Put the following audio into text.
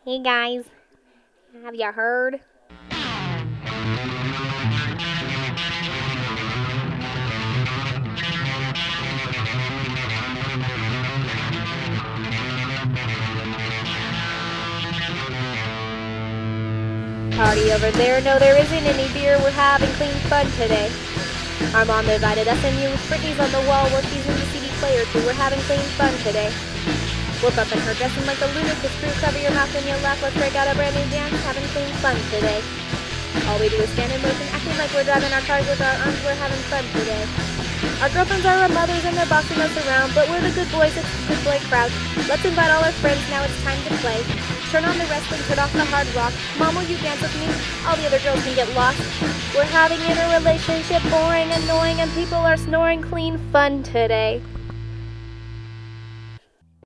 Hey guys, have you heard? Party over there? No, there isn't any beer. We're having clean fun today. Our mom invited us and you. Brittany's on the wall while she's in the CD player too. We're having clean fun today. Look up in her dressing like a lunatic crew. Cover your mouth and you'll laugh. Let's break out a brand new dance. Having clean fun today. All we do is stand in motion, acting like we're driving our cars with our arms. We're having fun today. Our girlfriends are our mothers and they're bossing us around, but we're the good boys, it's the good boy crowd. Let's invite all our friends, now it's time to play. Turn on the wrestling, turn off the hard rock. Mom, will you dance with me? All the other girls can get lost. We're having in a relationship, boring, annoying, and people are snoring clean fun today.